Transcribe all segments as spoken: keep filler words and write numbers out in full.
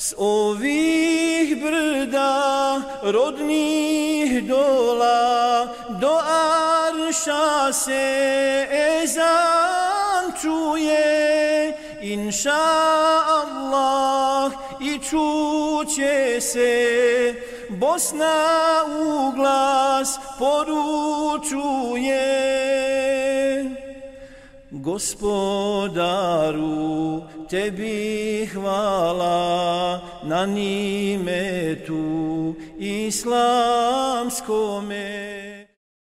s ovih brda rodnih dola, do arša se ezan čuje, inša Allah, i čuće se, Bosna u glas poručuje. Gospodaru, tebi hvala na nimetu islamskome.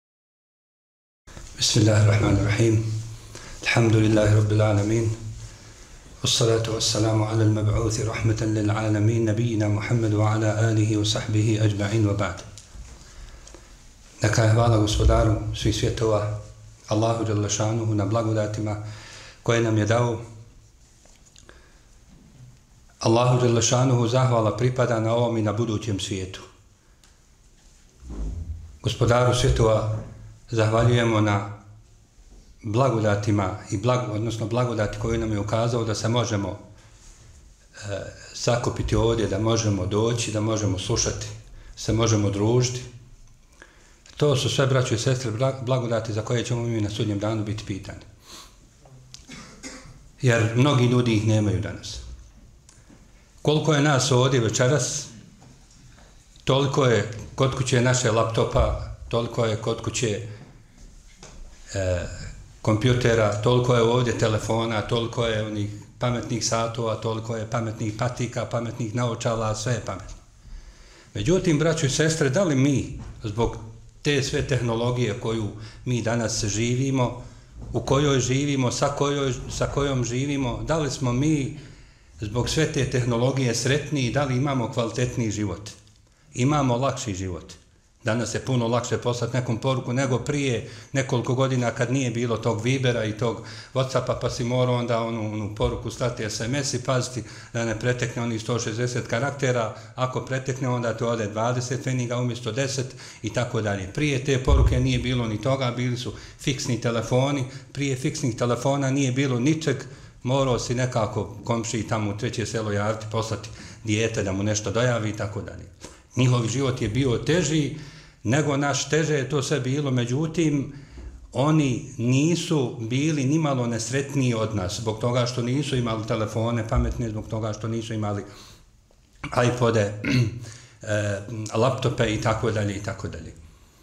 Bismillahirrahmanirrahim. Alhamdulillahi rabbil alamin. Wassalatu wassalamu ala al-mab'uthi rahmatan lil alamin, nabiyina Muhammedu wa ala alihi wa sahbihi ajma'in wa ba'd. Neka je hvala Gospodaru svih svjetova, Allahu dželle šanuhu, na blagodatima koje nam je dao. Allahu dželle šanuhu zahvala pripada na ovom i na budućem svijetu. Gospodaru svjetova zahvaljujemo na blagodatima i blago, odnosno blagodati koju nam je ukazao da se možemo e, sakupiti ovdje, da možemo doći, da možemo slušati, se možemo družiti. To su sve, braćo i sestre, blagodati za koje ćemo mi na sudnjem danu biti pitani. Jer mnogi ljudi ih nemaju danas. Koliko je nas ovdje večeras, toliko je kod kuće naše laptopa, toliko je kod kuće e, kompjutera, toliko je ovdje telefona, toliko je onih pametnih satova, toliko je pametnih patika, pametnih naočala, sve je pametno. Međutim, braćo i sestre, da li mi zbog te sve tehnologije koju mi danas živimo, u kojoj živimo, sa, kojoj, sa kojom živimo, da li smo mi zbog sve te tehnologije sretniji, da li imamo kvalitetniji život? Imamo lakši život. Danas je puno lakše poslati nekom poruku nego prije nekoliko godina kad nije bilo tog Vibera i tog Whatsappa, pa si morao onda onu, onu poruku slati es em es i paziti da ne pretekne oni sto šezdeset karaktera, ako pretekne onda to ode dvadeset feninga umjesto deset i tako dalje. Prije te poruke nije bilo ni toga, bili su fiksni telefoni, prije fiksnih telefona nije bilo ničeg, morao si nekako komšiji tamo u treće selo javiti, poslati dijete da mu nešto dojavi i tako dalje. Njihov život je bio teži nego naš, teže je to sve bilo, međutim, oni nisu bili nimalo nesretniji od nas, zbog toga što nisu imali telefone pametne, zbog toga što nisu imali iPode, laptope i tako dalje i tako dalje.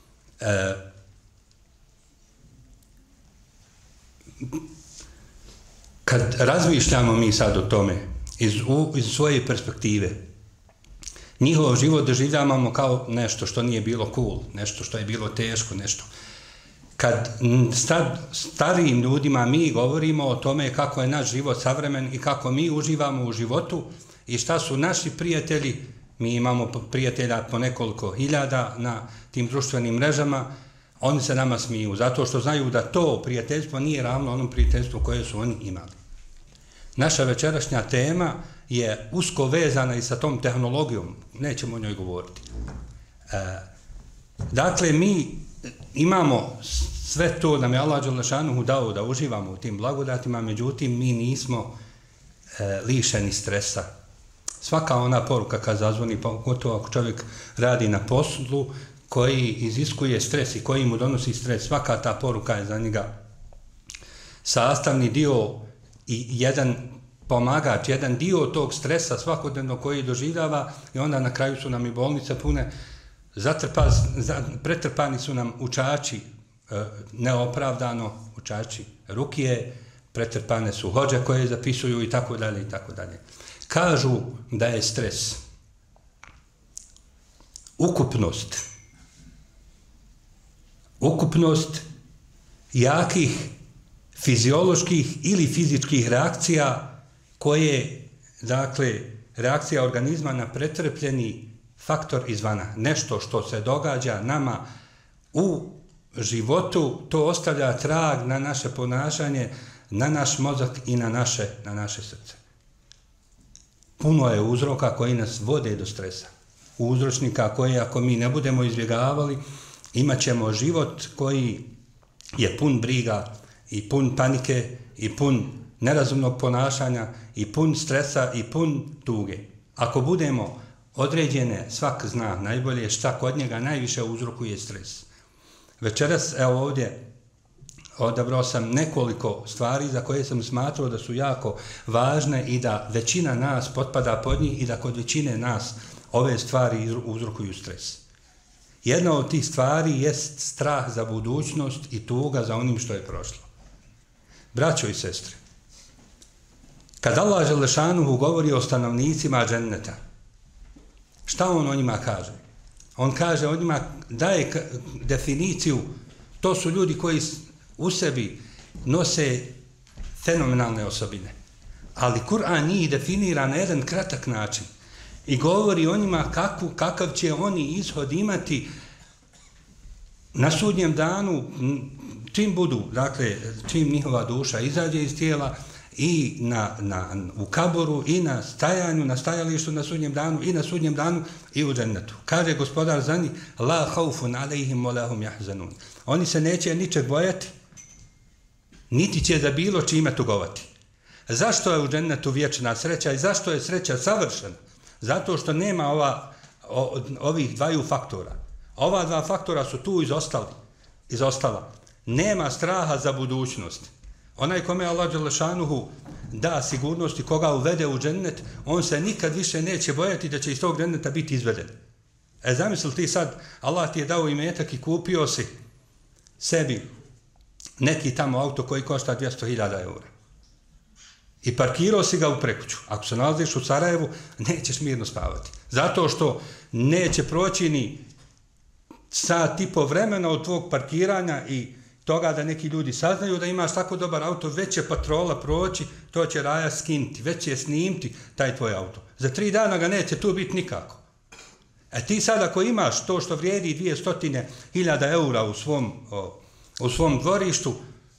Kad razmišljamo mi sad o tome, iz, iz svoje perspektive, njihov život doživljavamo kao nešto što nije bilo cool, nešto što je bilo teško, nešto. Kad star, starijim ljudima mi govorimo o tome kako je naš život savremen i kako mi uživamo u životu i šta su naši prijatelji, mi imamo prijatelja po nekoliko hiljada na tim društvenim mrežama, oni se nama smiju, zato što znaju da to prijateljstvo nije ravno onom prijateljstvu koje su oni imali. Naša večerašnja tema je usko vezana i sa tom tehnologijom, nećemo o njoj govoriti. E, dakle, mi imamo sve to da nam je Allah dželle šanuhu dao da uživamo u tim blagodatima, međutim, mi nismo e, lišeni stresa. Svaka ona poruka kad zazvoni, pogotovo ako čovjek radi na poslu koji iziskuje stres i koji mu donosi stres, svaka ta poruka je za njega sastavni dio i jedan pomagač, jedan dio tog stresa svakodnevno koji doživljava i onda na kraju su nam i bolnice pune, zatrpa, pretrpani su nam učači, neopravdano učači rukije, pretrpane su hođe koje zapisuju i tako dalje i tako dalje. Kažu da je stres ukupnost, ukupnost jakih fizioloških ili fizičkih reakcija koje, dakle, reakcija organizma na pretrpljeni faktor izvana. Nešto što se događa nama u životu, to ostavlja trag na naše ponašanje, na naš mozak i na naše, na naše srce. Puno je uzroka koji nas vode do stresa. Uzročnika koje, ako mi ne budemo izbjegavali, imat ćemo život koji je pun briga i pun panike i pun nerazumnog ponašanja i pun stresa i pun tuge. Ako budemo određene, svak zna najbolje šta kod njega najviše uzrokuje stres. Večeras, evo ovdje, odabrao sam nekoliko stvari za koje sam smatrao da su jako važne i da većina nas potpada pod njih i da kod većine nas ove stvari uzrokuju stres. Jedna od tih stvari jest strah za budućnost i tuga za onim što je prošlo. Braćo i sestre, kad Allah Želešanuhu govori o stanovnicima dženneta, šta on o njima kaže? On kaže o njima, daje definiciju, to su ljudi koji u sebi nose fenomenalne osobine. Ali Kur'an njih definira na jedan kratak način i govori o njima kakvu, kakav će oni ishod imati na sudnjem danu, čim budu, dakle, čim njihova duša izađe iz tijela i na, na, u kaboru i na stajanju, na stajalištu na sudnjem danu i na sudnjem danu i u džennetu. Kaže gospodar za njih, la haufun alejhim wa lahum jahzanun. Oni se neće ničeg bojati, niti će za bilo čime tugovati. Zašto je u džennetu vječna sreća i zašto je sreća savršena? Zato što nema ova, o, ovih dvaju faktora. Ova dva faktora su tu izostali, izostala. Nema straha za budućnost. Onaj kome Allah Đelešanuhu da sigurnost i koga uvede u džennet, on se nikad više neće bojati da će iz tog dženneta biti izveden. E zamisli ti sad, Allah ti je dao imetak i kupio si sebi neki tamo auto koji košta dvjesto hiljada eura. I parkirao si ga u prekuću. Ako se nalaziš u Sarajevu, nećeš mirno spavati. Zato što neće proći ni sat i po vremena od tvog parkiranja i toga da neki ljudi saznaju da imaš tako dobar auto, već će patrola proći, to će raja skinuti, već će snimiti taj tvoj auto. Za tri dana ga neće tu biti nikako. E ti sad ako imaš to što vrijedi dvjesto hiljada eura u svom, o, u svom dvorištu,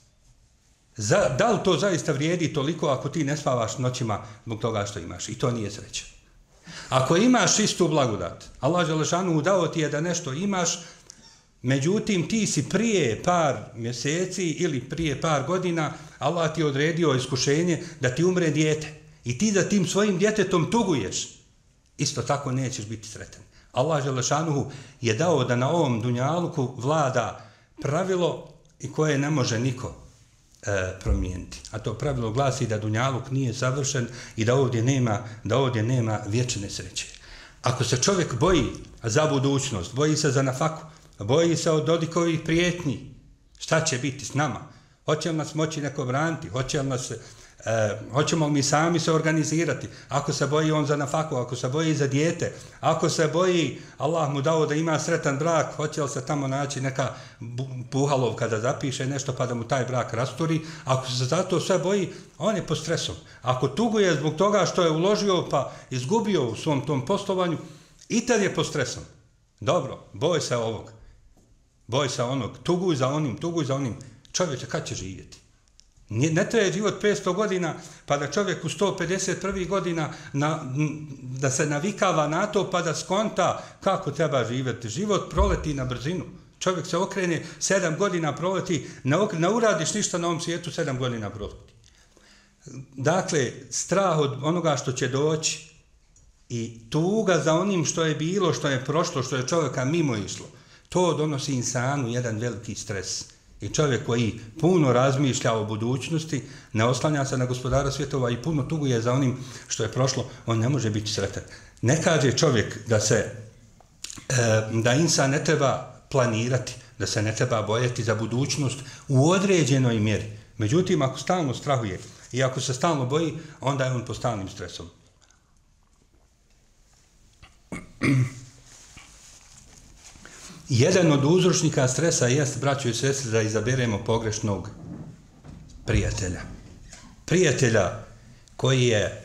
za, da li to zaista vrijedi toliko ako ti ne spavaš noćima zbog toga što imaš? I to nije sreća. Ako imaš istu blagodat, Allah Đelešanuhu dao ti je da nešto imaš, međutim ti si prije par mjeseci ili prije par godina Allah ti je odredio iskušenje da ti umre dijete i ti za tim svojim djetetom tuguješ, isto tako nećeš biti sretan. Allah Đelešanuhu je dao da na ovom dunjaluku vlada pravilo i koje ne može niko e, promijeniti. A to pravilo glasi da dunjaluk nije savršen i da ovdje nema, da ovdje nema vječne sreće. Ako se čovjek boji za budućnost, boji se za nafaku, boji se od Dodikovih prijetnji, šta će biti s nama? Hoće li nas moći neko braniti? Hoće li nas, e, hoćemo li mi sami se organizirati? Ako se boji on za nafaku, ako se boji za dijete, ako se boji, Allah mu dao da ima sretan brak, hoće li se tamo naći neka puhalovka da zapiše nešto pa da mu taj brak rasturi? Ako se zato sve boji, on je pod stresom. Ako tuguje zbog toga što je uložio pa izgubio u svom tom poslovanju, i tad je pod stresom. Dobro, boj se ovog. Boj se onog, tuguj za onim, tuguj za onim. Čovječe, kad će živjeti? Ne traje život petsto godina, pa da čovjek u sto pedeset prvih godina na, da se navikava na to, pa da skonta kako treba živjeti. Život proleti na brzinu. Čovjek se okrene, sedam godina proleti, ne, ne uradiš ništa na ovom svijetu, sedam godina proleti. Dakle, strah od onoga što će doći i tuga za onim što je bilo, što je prošlo, što je čovjeka mimo išlo, to donosi insanu jedan veliki stres. I čovjek koji puno razmišlja o budućnosti, ne oslanja se na gospodara svjetova i puno tuguje za onim što je prošlo, on ne može biti sretan. Ne kaže čovjek da se, da insan ne treba planirati, da se ne treba bojati za budućnost u određenoj mjeri. Međutim, ako stalno strahuje i ako se stalno boji, onda je on pod stalnim stresom. Jedan od uzročnika stresa jest, braćo i sestre, da izaberemo pogrešnog prijatelja. Prijatelja koji je,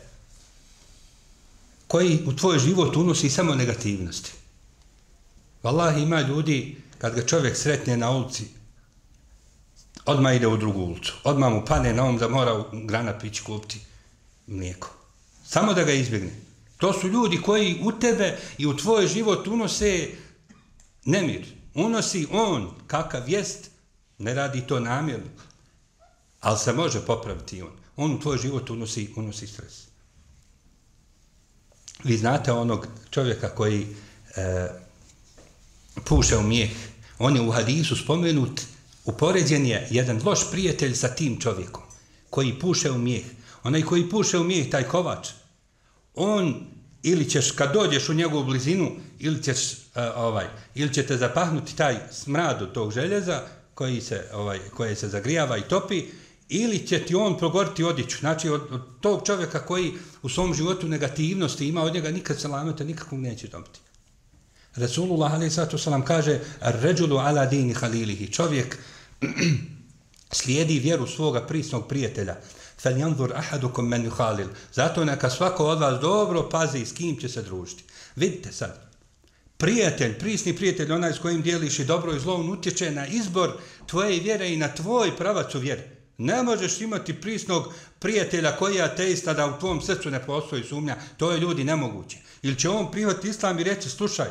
koji u tvoj život unosi samo negativnosti. Wallahi, ima ljudi, kad ga čovjek sretne na ulici, odmah ide u drugu ulicu. Odmah mu pane na um da mora u Grana pići kupiti mlijeko. Samo da ga izbjegne. To su ljudi koji u tebe i u tvoj život unose nemir. Unosi on kakav jest, ne radi to namjerno, ali se može popraviti on. On u tvoj život unosi, unosi stres. Vi znate onog čovjeka koji e, puše u mijeh, on je u hadisu spomenut, upoređen je jedan loš prijatelj sa tim čovjekom koji puše u mijeh. Onaj koji puše u mijeh, taj kovač, on ili ćeš kad dođeš u njegovu blizinu, ili ćeš uh, ovaj, ili će te zapahnuti taj smrad od tog željeza koji se ovaj koje se zagrijava i topi, ili će ti on progoriti odjeću. Znači od, od tog čovjeka koji u svom životu negativnosti ima, od njega nikad selameta nikakvog neće dobiti. Rasulullah alejhi selam kaže: "Ar-rajulu ala dini halilihi." Čovjek slijedi vjeru svoga prisnog prijatelja. فَلْيَنْظُرْ أَحَدُكُمْ مَنْ يُحَالِلْ. Zato neka svako od vas dobro pazi s kim će se družiti. Vidite sad, prijatelj, prisni prijatelj, onaj s kojim dijeliš i dobro i zlo, on utječe na izbor tvoje vjere i na tvoj pravac u vjeri. Ne možeš imati prisnog prijatelja koji je ateista da u tvom srcu ne postoji sumnja. To je ljudi nemoguće. Ili će on prihvatiti islam i reći: slušaj,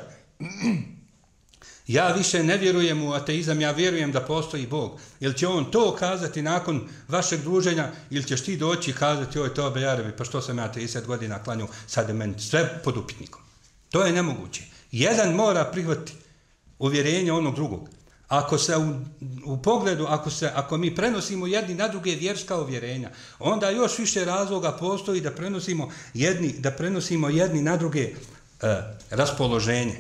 ja više ne vjerujem u ateizam, ja vjerujem da postoji Bog. Ili će on to kazati nakon vašeg druženja, ili ćeš ti doći i kazati: oj, to bejarevi, pa što sam ja trideset godina klanju, sad je meni sve pod upitnikom. To je nemoguće. Jedan mora prihvatiti uvjerenje onog drugog. Ako se u, u pogledu, ako, se, ako mi prenosimo jedni na druge vjerska uvjerenja, onda još više razloga postoji da prenosimo jedni, da prenosimo jedni na druge e, raspoloženje.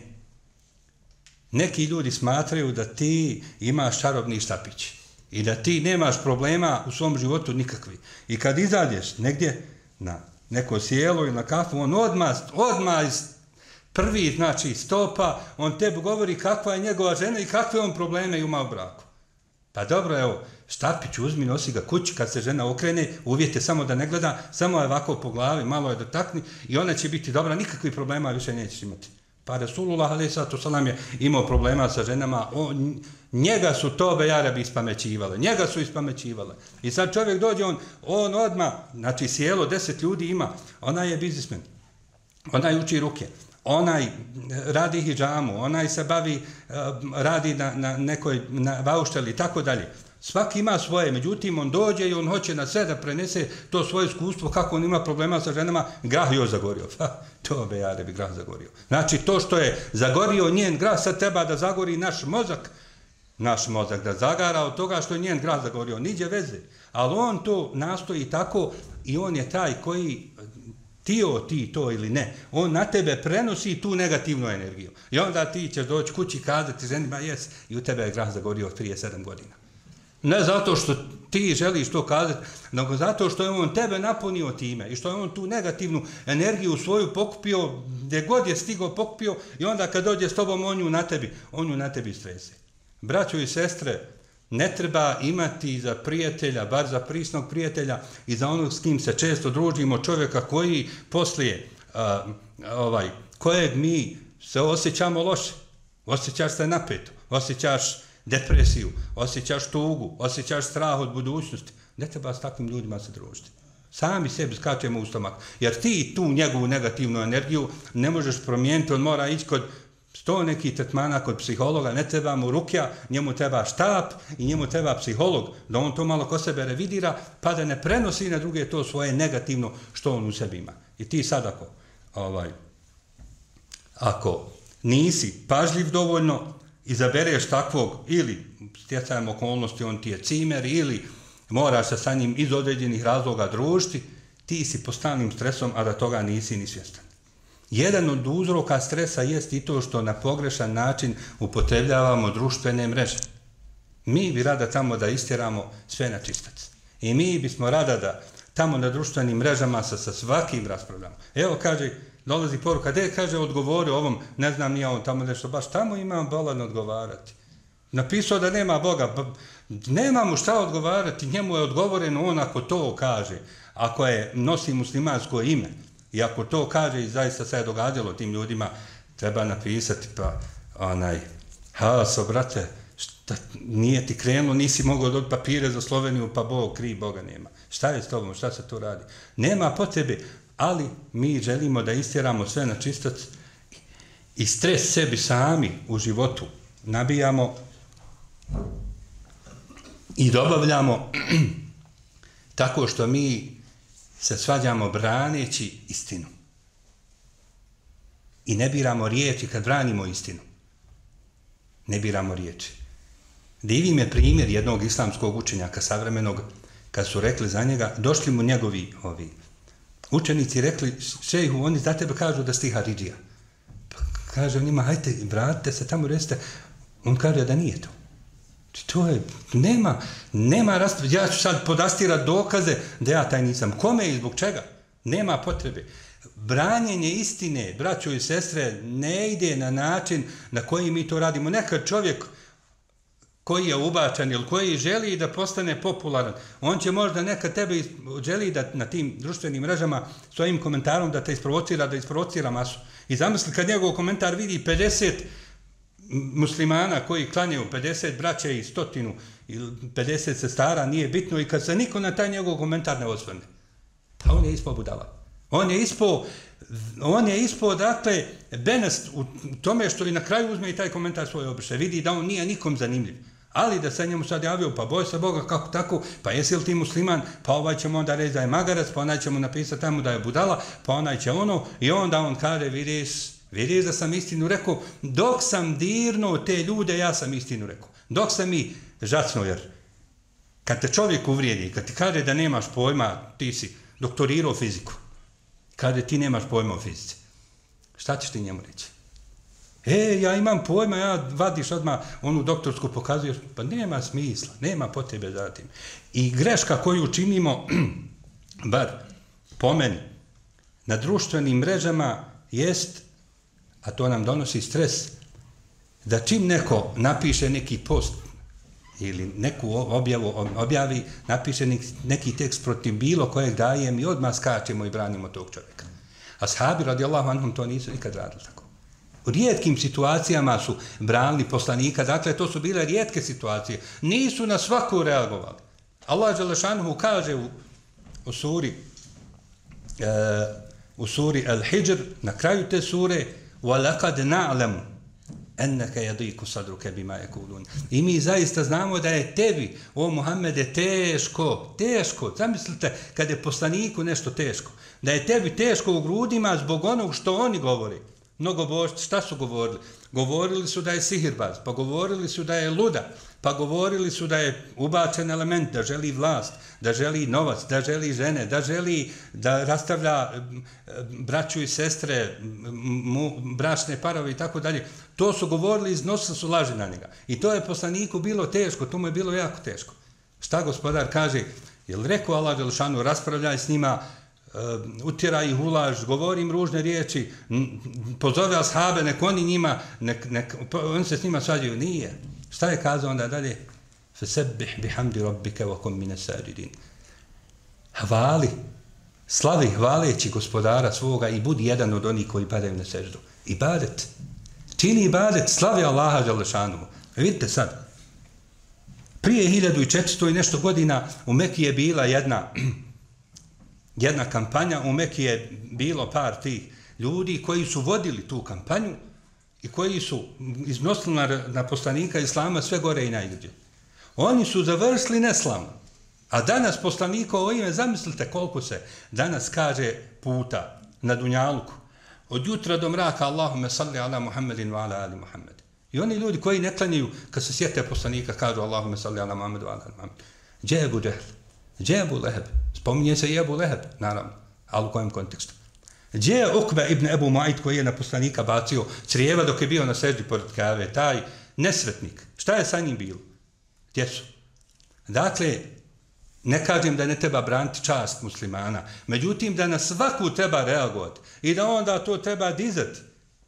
Neki ljudi smatraju da ti imaš čarobni štapić i da ti nemaš problema u svom životu nikakvi. I kad izađeš negdje na neko sjelo ili na kafu, on odmah, odmah iz prvi, znači stopa, on tebi govori kakva je njegova žena i kakve on probleme ima u braku. Pa dobro, evo, štapić uzmi, nosi ga kući, kad se žena okrene, uvjet je samo da ne gleda, samo je ovako po glavi, malo je dotakni i ona će biti dobra, nikakvih problema više nećeš imati. Pa Rasulullah alejhi selam je imao problema sa ženama, on, njega su to bejarebi ispamećivale, njega su ispamećivale. I sad čovjek dođe, on, on odmah, znači sjelo, deset ljudi ima, onaj je biznismen, onaj uči ruke, onaj radi hidžamu, onaj se bavi, radi na, na nekoj na baušteli i tako dalje. Svaki ima svoje, međutim on dođe i on hoće na sve da prenese to svoje iskustvo, kako on ima problema sa ženama, grah još zagorio. Ha, to be jare bi grah zagorio. Znači to što je zagorio njen grah, sad treba da zagori naš mozak, naš mozak da zagara od toga što je njen grah zagorio. Niđe veze. Ali on to nastoji tako i on je taj koji, tio ti to ili ne, on na tebe prenosi tu negativnu energiju. I onda ti ćeš doći kući i kazati ženima jes i u tebe je grah zagorio prije sedam godina. Ne zato što ti želiš to kazati, nego zato što je on tebe napunio time i što je on tu negativnu energiju svoju pokupio, gdje god je stigao pokupio i onda kad dođe s tobom on ju na tebi, on ju na tebi strese. Braćo i sestre, ne treba imati za prijatelja, bar za prisnog prijatelja i za onog s kim se često družimo, čovjeka koji poslije, uh, ovaj, kojeg mi se osjećamo loše, osjećaš se napeto, osjećaš depresiju, osjećaš tugu, osjećaš strah od budućnosti. Ne treba s takvim ljudima se družiti. Sami sebi skačemo u stomak. Jer ti tu njegovu negativnu energiju ne možeš promijeniti, on mora ići kod sto nekih tretmana kod psihologa, ne treba mu rukja, njemu treba štap i njemu treba psiholog, da on to malo ko sebe revidira, pa da ne prenosi na druge to svoje negativno što on u sebi ima. I ti sad ako, ovaj, ako nisi pažljiv dovoljno, izabereš takvog ili stjecajem okolnosti on ti je cimer ili moraš se sa njim iz određenih razloga družiti, ti si pod stalnim stresom, a da toga nisi ni svjestan. Jedan od uzroka stresa jest i to što na pogrešan način upotrebljavamo društvene mreže. Mi bi rada tamo da istjeramo sve na čistac. I mi bismo rada da tamo na društvenim mrežama sa, sa svakim raspravljamo. Evo kaže, dolazi poruka, gdje kaže odgovori ovom, ne znam nije on tamo nešto, baš tamo imam bolan odgovarati. Napisao da nema Boga, nema mu šta odgovarati, njemu je odgovoreno on ako to kaže, ako je nosi muslimansko ime i ako to kaže i zaista se je događalo tim ljudima, treba napisati pa onaj, haso brate, šta, nije ti krenulo, nisi mogao dobiti papire za Sloveniju, pa Bog kri, Boga nema. Šta je s tobom, šta se tu radi? Nema potrebe, ali mi želimo da istjeramo sve na čistac i stres sebi sami u životu nabijamo i dobavljamo tako što mi se svađamo braneći istinu. I ne biramo riječi kad branimo istinu. Ne biramo riječi. Divi me primjer jednog islamskog učenjaka savremenog, kad su rekli za njega, došli mu njegovi ovi učenici, rekli, šejhu, oni za tebe kažu da si ti haridžija. Pa kaže njima, hajte, vratite se tamo, recite. On kaže da nije to. To je, nema, nema rasprave. Ja ću sad podastirati dokaze da ja taj nisam. Kome i zbog čega? Nema potrebe. Branjenje istine, braćo i sestre, ne ide na način na koji mi to radimo. Nekad čovjek koji je ubačan ili koji želi da postane popularan, on će možda nekad tebe želi da na tim društvenim mrežama svojim komentarom da te isprovocira, da isprovocira masu. I zamisli kad njegov komentar vidi pedeset muslimana koji klanjaju, pedeset braća i stotinu ili pedeset sestara, nije bitno, i kad se niko na taj njegov komentar ne osvrne. Pa on je ispao budala. On je ispao, on je ispao, dakle, benest u tome što i na kraju uzme i taj komentar svoje obiše. Vidi da on nije nikom zanimljiv. Ali da se njemu sad javio, pa boj se Boga, kako tako, pa jesi li ti musliman, pa ovaj ćemo onda reći da je magarac, pa onaj ćemo napisati tamo da je budala, pa onaj će ono, i onda on kaže, vidiš, vidiš da sam istinu rekao, dok sam dirnuo te ljude, ja sam istinu rekao. Dok sam i žacno, jer kad te čovjek uvrijedi, kad ti kaže da nemaš pojma, ti si doktorirao fiziku, kaže ti nemaš pojma o fizici, šta ćeš ti njemu reći? E, ja imam pojma, ja vadiš odmah onu doktorsku, pokazuješ, pa nema smisla, nema potrebe za tim. I greška koju činimo, bar po meni, na društvenim mrežama jest, a to nam donosi stres, da čim neko napiše neki post ili neku objavu objavi, napiše neki tekst protiv bilo kojeg daje, mi odmah skačemo i branimo tog čovjeka. Ashabi radijallahu anhum to nisu nikad radili tako. U rijetkim situacijama su branili poslanika, dakle to su bile rijetke situacije. Nisu na svaku reagovali. Allah dželešanuhu kaže u, u suri e, u suri Al-Hijr, na kraju te sure, وَلَقَدْ نَعْلَمُ أَنَّكَ يَضِيكُ صَدْرُكَ بِمَا يَقُولُونَ. I mi zaista znamo da je tebi, o Muhammede, teško, teško. Zamislite kad je poslaniku nešto teško. Da je tebi teško u grudima zbog onog što oni govori. Mnogobožci, šta su govorili? Govorili su da je sihirbaz, pa govorili su da je luda, pa govorili su da je ubačen element, da želi vlast, da želi novac, da želi žene, da želi da rastavlja braću i sestre, mu, bračne parove i tako dalje. To su govorili, iznosili su laži na njega. I to je poslaniku bilo teško, to mu je bilo jako teško. Šta gospodar kaže? Jel rekao Allah dželešanu, raspravljaj s njima, Uh, utjera ih u laž, govori im ružne riječi, pozove ashabe, nek oni njima, nek, nek, oni se s njima svađaju. Nije. Šta je kazao onda dalje? Fasabbih bihamdi rabbika wa kum minas sajidin. Hvali, slavi hvaleći gospodara svoga i budi jedan od onih koji padaju na seždu. Ibadet. Čini ibadet, slavi Allaha dželešanu. Vidite sad, prije hiljadu i četiristo i nešto godina u Meki je bila jedna jedna kampanja, u Meki je bilo par tih ljudi koji su vodili tu kampanju i koji su iznosili na, na poslanika islama sve gore i najgdje. Oni su završili neslavno. A danas poslanikovo ime, zamislite koliko se danas kaže puta na dunjaluku. Od jutra do mraka, Allahumme salli ala Muhammedin wa ala ali Muhammed. I oni ljudi koji ne klanjaju, kad se sjete poslanika, kažu Allahumme salli ala Muhammed wa ala ali Muhammed. Gdje je Ebu Džehl? Gdje je Ebu Leheb? Spominje se i Ebu Leheb, naravno, ali u kojem kontekstu. Gdje je Ukbe ibn Ebu Mu'ajt koji je na poslanika bacio crijeva dok je bio na seždi pored Kave, taj nesretnik? Šta je sa njim bilo? Gdje su? Dakle, ne kažem da ne treba braniti čast muslimana, međutim da na svaku treba reagovati i da onda to treba dizati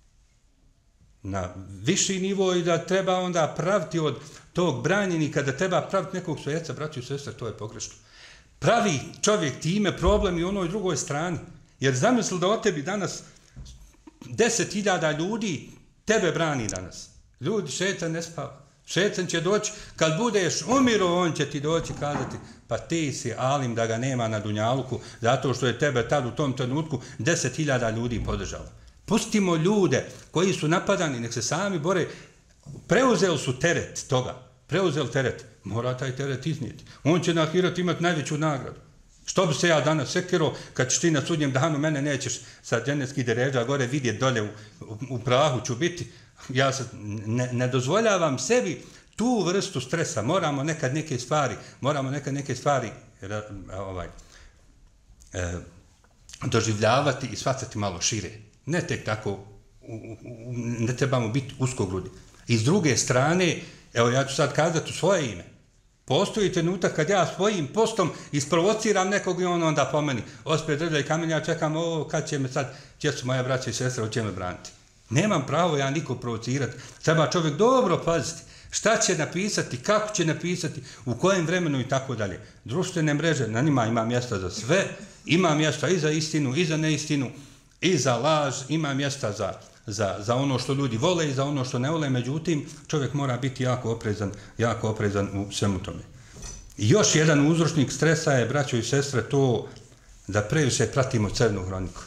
na viši nivo i da treba onda praviti od tog branjenika, da treba praviti nekog svojeca, braću i sestre, to je pogrešno. Pravi čovjek time problem i onoj drugoj strani. Jer zamisli da o tebi danas deset hiljada ljudi tebe brani danas. Ljudi, šetan ne spava. Šetan će doći, kad budeš umiro, on će ti doći kazati, pa ti si alim da ga nema na dunjaluku, zato što je tebe tad u tom trenutku deset hiljada ljudi podržalo. Pustimo ljude koji su napadani, nek se sami bore, preuzeli su teret toga. Preuzeli teret, mora taj teret iznijeti. On će na ahiret imati najveću nagradu. Što bi se ja danas sekirao kad ćeš ti na sudnjem danu, mene nećeš sa dženevskih deređa gore vidjeti dolje u, u, u prahu ću biti. Ja se ne, ne dozvoljavam sebi tu vrstu stresa. Moramo nekad neke stvari, moramo nekad neke stvari ovaj, e, doživljavati i shvatiti malo šire. Ne tek tako, u, u, ne trebamo biti uskogrudi. I s druge strane, evo ja ću sad kazati u svoje ime, postoji trenutak kad ja svojim postom isprovociram nekog i on onda pomeni. Ospe drvlja i kamen, ja čekam, o, kad će me sad, gdje su moja braća i sestra, hoće me braniti. Nemam pravo ja nikog provocirati. Treba čovjek dobro paziti šta će napisati, kako će napisati, u kojem vremenu i tako dalje. Društvene mreže, na njima ima mjesta za sve, ima mjesta i za istinu, i za neistinu, i za laž, ima mjesta za, za, za ono što ljudi vole i za ono što ne vole, međutim, čovjek mora biti jako oprezan, jako oprezan u svemu tome. I još jedan uzročnik stresa je, braćo i sestre, to da previše pratimo crnu hroniku.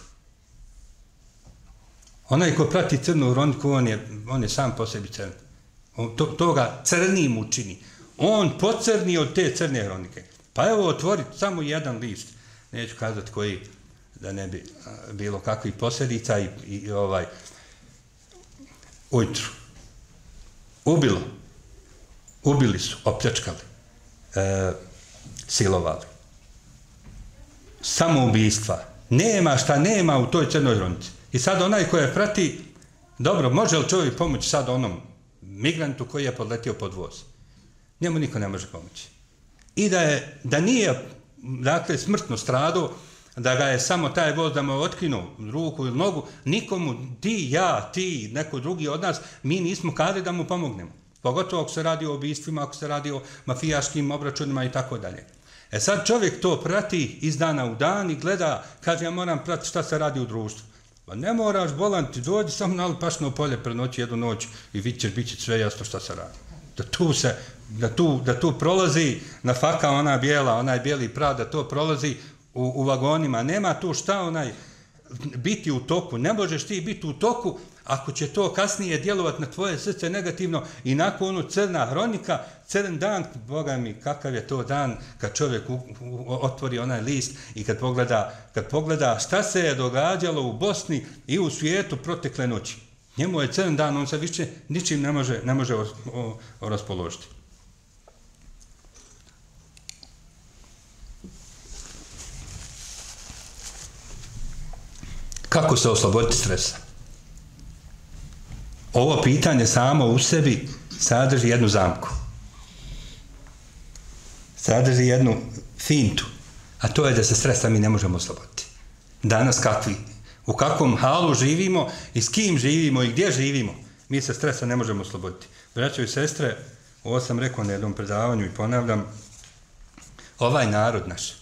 Onaj ko prati crnu hroniku, on je, on je sam po sebi crn. On to, toga crnim učini. On pocrni od te crne hronike. Pa evo otvoriti samo jedan list, neću kazati koji, da ne bi bilo kakvih posljedica i, i ovaj ujutru. Ubilo. Ubili su, opljačkali, e, silovali. Samoubistva. Nema šta nema u toj crnoj hronici. I sad onaj koji je prati, dobro, može li čovjek pomoći sad onom migrantu koji je podletio pod voz? Njemu niko ne može pomoći. I da, je, da nije, dakle, smrtno stradao, da ga je samo taj voz da mu otkinuo ruku ili nogu, nikomu, ti, ja, ti, neko drugi od nas, mi nismo kadri da mu pomognemo. Pogotovo ako se radi o ubistvima, ako se radi o mafijaškim obračunima i tako dalje. E sad čovjek to prati iz dana u dan i gleda, kaže, ja moram pratiti šta se radi u društvu. Pa ne moraš bolanti, dođi samo na pašno polje pred noći, jednu noć i vidit ćeš, bit će sve jasno šta se radi. Da tu, se, da tu, da tu prolazi na faka ona bijela, onaj bijeli prav, da to prolazi u, u vagonima. Nema tu šta onaj biti u toku. Ne možeš ti biti u toku ako će to kasnije djelovati na tvoje srce negativno i nakon onu crna hronika, crn dan, Boga mi, kakav je to dan kad čovjek u, u, otvori onaj list i kad pogleda, kad pogleda šta se je događalo u Bosni i u svijetu protekle noći. Njemu je crn dan, on se više ničim ne može, ne može o, o, o raspoložiti. Kako se osloboditi stresa? Ovo pitanje samo u sebi sadrži jednu zamku. Sadrži jednu fintu, a to je da se stresa mi ne možemo osloboditi. Danas kakvi, u kakvom halu živimo i s kim živimo i gdje živimo, mi se stresa ne možemo osloboditi. Braćo i sestre, ovo sam rekao na jednom predavanju i ponavljam, ovaj narod naš,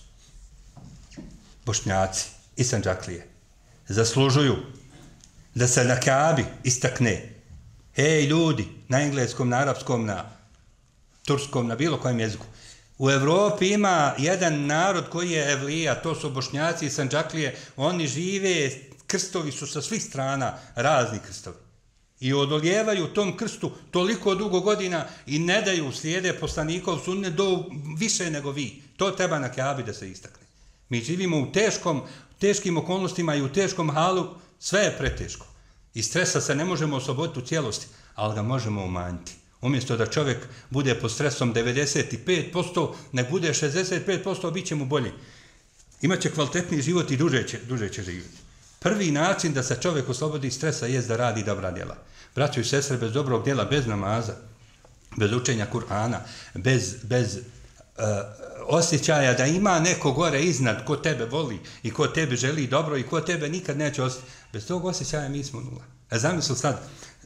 Bošnjaci i Sandžaklije, zaslužuju da se na Kabi istakne, hej ljudi, na engleskom, na arapskom, na turskom, na bilo kojem jeziku. U Evropi ima jedan narod koji je evlija, to su Bošnjaci i Sandžaklije, oni žive, krstovi su sa svih strana, razni krstovi. I odoljevaju tom krstu toliko dugo godina i ne daju slijede poslanikov sunnet do više nego vi. To treba na Kabi da se istakne. Mi živimo u teškom, teškim okolnostima i u teškom halu, sve je preteško. I stresa se ne možemo osloboditi u cijelosti, ali ga možemo umanjiti. Umjesto da čovjek bude pod stresom devedeset pet posto, ne bude šezdeset pet posto, bit će mu bolji. Imaće kvalitetniji život i duže će, duže će živjeti. Prvi način da se čovjek oslobodi stresa je da radi dobra djela. Braćo i sestre, bez dobrog djela, bez namaza, bez učenja Kur'ana, bez, bez uh, osjećaja da ima neko gore iznad ko tebe voli i ko tebi želi dobro i ko tebe nikad neće osjetiti. Bez tog osjećaja mi smo nula. A zamisli sad,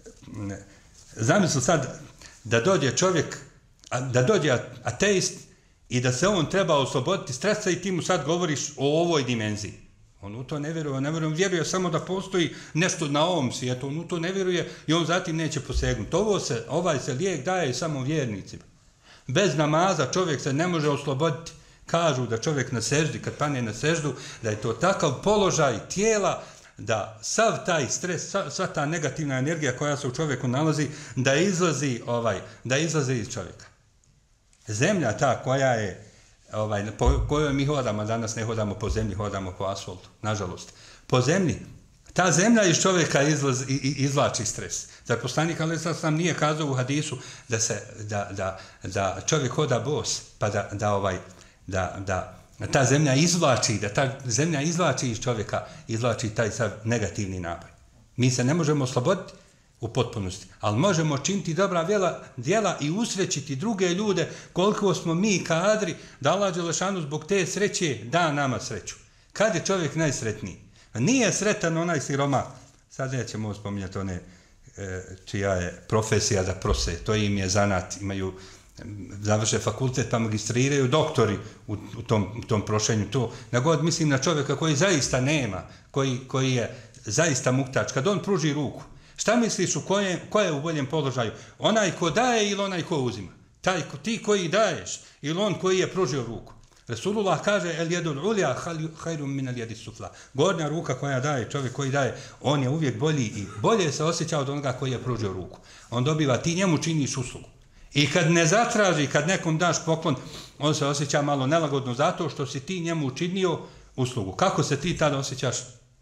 zamisli sad da dođe čovjek, da dođe ateist i da se on treba osloboditi stresa i ti mu sad govoriš o ovoj dimenziji. On u to ne vjeruje, on ne vjeruje, vjeruje samo da postoji nešto na ovom svijetu, on u to ne vjeruje i on zatim neće posegnuti. Ovo se, ovaj se lijek daje samo vjernicima. Bez namaza čovjek se ne može osloboditi. Kažu da čovjek na seždi, kad pane na seždu, da je to takav položaj tijela, da sav taj stres, sva ta negativna energija koja se u čovjeku nalazi, da izlazi, ovaj, da izlazi iz čovjeka. Zemlja ta koja je ovaj, po kojoj mi hodamo, danas ne hodamo po zemlji, hodamo po asfaltu, nažalost. Po zemlji, ta zemlja iz čovjeka izlaz, i, i, izvlači stres. Zar poslanik alejhi ve sellem nije kazao u hadisu da, se, da, da, da čovjek hoda bos, pa da, da, ovaj, da, da ta zemlja izvlači, da ta zemlja izvlači iz čovjeka, izvlači taj sav negativni naboj. Mi se ne možemo osloboditi u potpunosti, ali možemo činiti dobra vjela, djela i usrećiti druge ljude koliko smo mi kadri da Allah dželešanu zbog te sreće da nama sreću. Kad je čovjek najsretniji? Nije sretan onaj siroma. Sad nećemo spominjati one e, čija je profesija da prose, to im je zanat, imaju završe fakultet pa magistriraju doktori u, u, tom, u tom prošenju. To, nego mislim na čovjeka koji zaista nema, koji, koji je zaista muktač. Kad on pruži ruku, šta misliš u kojem, ko je u boljem položaju? Onaj ko daje ili onaj ko uzima? Taj, ti koji daješ ili on koji je pružio ruku? Resulullah kaže el jedul ulja hajrum min al jedi sufla. Gornja ruka koja daje, čovjek koji daje, on je uvijek bolji i bolje se osjeća od onoga koji je pružio ruku. On dobiva, ti njemu činiš uslugu. I kad ne zatraži, kad nekom daš poklon, on se osjeća malo nelagodno zato što si ti njemu učinio uslugu. Kako se ti tada osjećaš?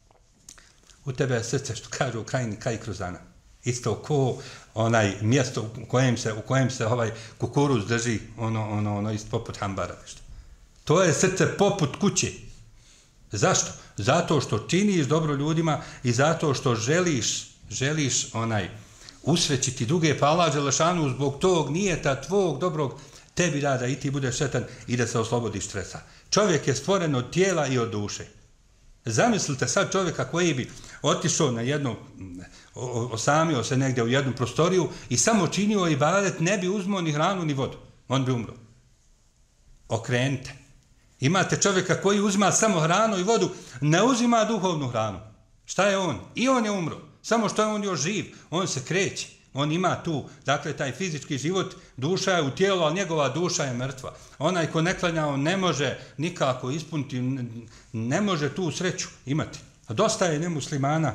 U tebe je srce, što kažu u krajini, kaj kruzana. Isto ko onaj mjesto u kojem se, u kojem se ovaj kukuruz drži, ono, ono, ono, ist poput hambara. Nešto. To je srce poput kuće. Zašto? Zato što činiš dobro ljudima i zato što želiš, želiš onaj usrećiti druge, pa Allah dželešanu zbog tog nijeta tvog dobrog tebi da da i ti budeš sretan i da se oslobodiš stresa. Čovjek je stvoren od tijela i od duše. Zamislite sad čovjeka koji bi otišao na jednu, osamio se negdje u jednu prostoriju i samo činio ibadet, ne bi uzmao ni hranu ni vodu. On bi umro. Okrenite. Imate čovjeka koji uzima samo hranu i vodu, ne uzima duhovnu hranu. Šta je on? I on je umro. Samo što je on još živ, on se kreće. On ima tu, dakle, taj fizički život, duša je u tijelu, ali njegova duša je mrtva. Onaj ko ne klanja, on ne može nikako ispuniti, ne može tu sreću imati. A dosta je nemuslimana,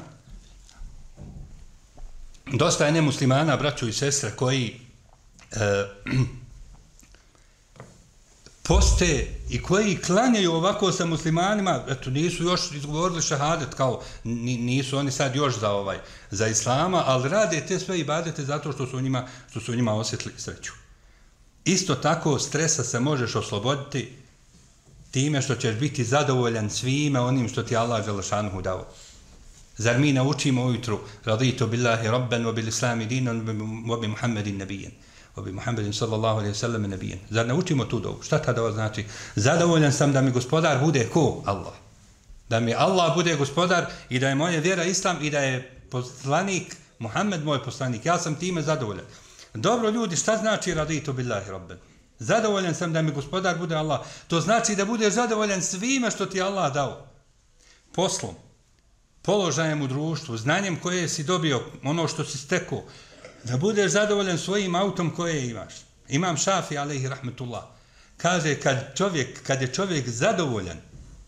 dosta je nemuslimana, braćo i sestre, koji e, poste i koji klanjaju ovako sa muslimanima, eto, nisu još izgovorili šahadet, kao nisu oni sad još za ovaj za islama, ali rade te sve ibadete zato što su u njima, što su u njima osjetili sreću. Isto tako stresa se možeš osloboditi time što ćeš biti zadovoljan svime onim što ti Allah dželešanuhu dao. Zar mi naučimo ujutru raditu billahi rabban wa bil islami dinan wa bi Muhammedin nabiyan wa bi Muhammedin sallallahu alejhi ve sellem nabiyan. Zar naučimo tu dovu? Šta ta dova znači? Zadovoljan sam da mi gospodar bude ko? Allah. Da mi Allah bude gospodar i da je moja vjera islam i da je poslanik Muhammed moj poslanik. Ja sam time zadovoljan. Dobro ljudi, šta znači raditu billahi rabban? Zadovoljan sam da mi gospodar bude Allah. To znači da budeš zadovoljan svime što ti Allah dao. Poslom, položajem u društvu, znanjem koje si dobio, ono što si stekao, da budeš zadovoljan svojim autom koje imaš. Imam Šafi, alejhi rahmetullah, kaže kad, čovjek, kad je čovjek zadovoljan,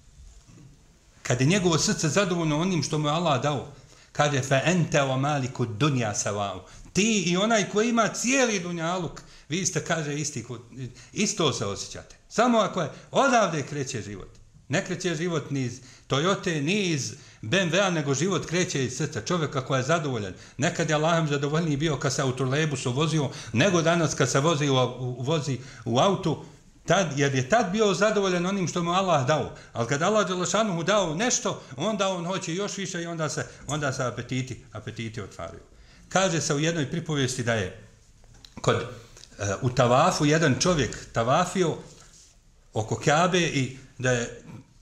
kad je njegovo srce zadovoljno onim što mu je Allah dao, kaže fa ente wa maliku dunja savau. Ti i onaj koji ima cijeli dunjaluk, vi ste, kaže, isti, isto se osjećate. Samo ako je, odavde kreće život. Ne kreće život ni iz Toyote, ni iz be em ve-a, nego život kreće iz srca čovjeka koja je zadovoljan. Nekad je Allahem zadovoljniji bio kad se u trolejbusu vozio, nego danas kad se vozi u, u, vozi u autu, tad, jer je tad bio zadovoljan onim što mu Allah dao. Ali kad Allah dželešanu mu dao nešto, onda on hoće još više i onda se, onda se apetiti, apetiti otvaraju. Kaže se u jednoj pripovijesti da je kod, uh, u tavafu jedan čovjek tavafio oko Kabe i da je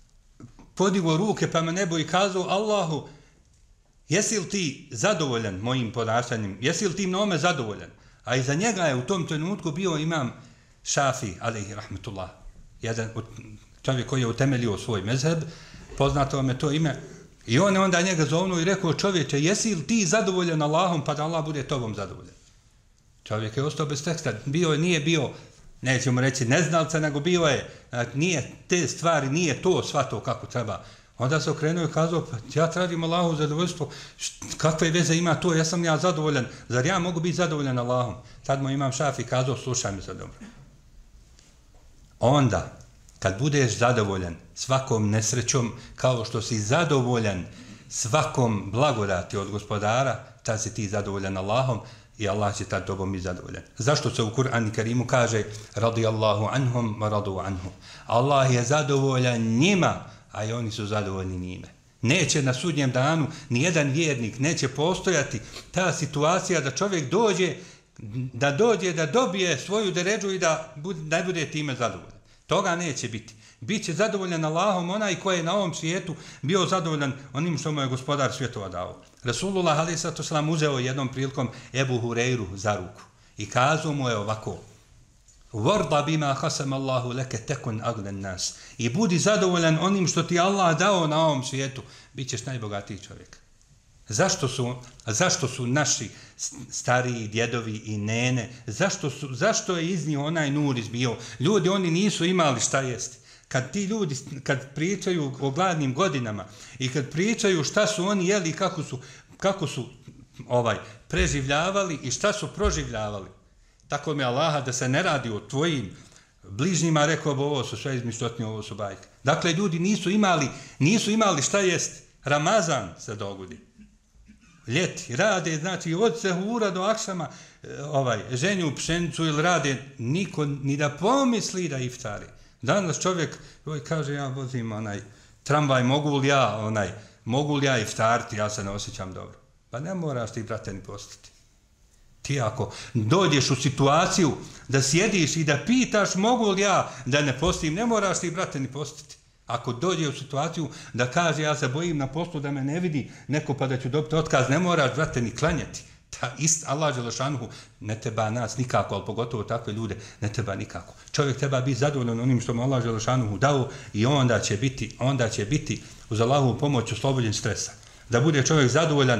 podigao ruke prema nebu i kazao Allahu, jesi li ti zadovoljan mojim ponašanjem? Jesi li ti mnome zadovoljan? A iza njega je u tom trenutku bio imam Šafi, alejhi rahmetullah, jedan čovjek koji je utemeljio svoj mezheb, poznato vam je to ime, i on je onda njega zovnuo i rekao, čovječe, jesi li ti zadovoljan Allahom, pa da Allah bude tobom zadovoljan? Čovjek je ostao bez teksta, bio je, nije bio, nećemo reći neznalca, nego bio je, nije te stvari, nije to svato kako treba. Onda se okrenuo i kazao, pa ja tražim Allahu zadovoljstvo, kakve veze ima to, ja sam ja zadovoljan, zar ja mogu biti zadovoljan Allahom? Tad mu imam Šafi kazao, slušaj mi za dobro. Onda, kad budeš zadovoljan svakom nesrećom, kao što si zadovoljan svakom blagodati od gospodara, tad si ti zadovoljan Allahom i Allah će tad tobom i zadovoljan. Zašto se u Kur'anu Kerimu kaže radijallahu anhum wa radu anhu? Allah je zadovoljan njima, a i oni su zadovoljni njime. Neće na sudnjem danu nijedan vjernik, neće postojati ta situacija da čovjek dođe, da dođe, da dobije svoju deređu i da bude, da bude time zadovoljan. Toga neće biti. Biće zadovoljan Allahom onaj koji je na ovom svijetu bio zadovoljan onim što mu je gospodar svjetova dao. Rasulullah alejhi salatu vesselam uzeo jednom prilikom Ebu Hureyru za ruku i kazao mu je ovako: Warda bima hasama Allahu leke tekun aglen nas. I budi zadovoljan onim što ti Allah dao na ovom svijetu, bit ćeš najbogatiji čovjek. Zašto su, zašto su naši stariji djedovi i nene, zašto, su, zašto je iz njih onaj nur izbio? Ljudi, oni nisu imali šta jesti. Kad ti ljudi, kad pričaju o gladnim godinama i kad pričaju šta su oni jeli i kako su, kako su ovaj, preživljavali i šta su proživljavali, tako mi Allaha da se ne radi o tvojim bližnjima, rekao bi ovo su sve izmišljotnje, ovo su bajke. Dakle, ljudi nisu imali, nisu imali šta jesti. Ramazan se dogodi. Ljeti, rade, znači od sehura do akšama ovaj, ženju pšenicu ili rade, niko ni da pomisli da iftari. Danas čovjek ovaj, kaže ja vozim onaj tramvaj, mogu li ja, onaj, mogu li ja iftariti, ja se ne osjećam dobro. Pa ne moraš ti, brate, ni postiti. Ti ako dođeš u situaciju da sjediš i da pitaš mogu li ja da ne postim, ne moraš ti, brate, ni postiti. Ako dođe u situaciju da kaže ja se bojim na poslu da me ne vidi neko pa da ću dobiti otkaz, ne moraš, brate, ni klanjati. Ta ist Allah dželešanuhu ne treba nas nikako, ali pogotovo takve ljude ne treba nikako. Čovjek treba biti zadovoljan onim što mu Allah dželešanuhu dao i onda će biti, onda će biti uz Allahovu pomoć oslobođen stresa. Da bude čovjek zadovoljan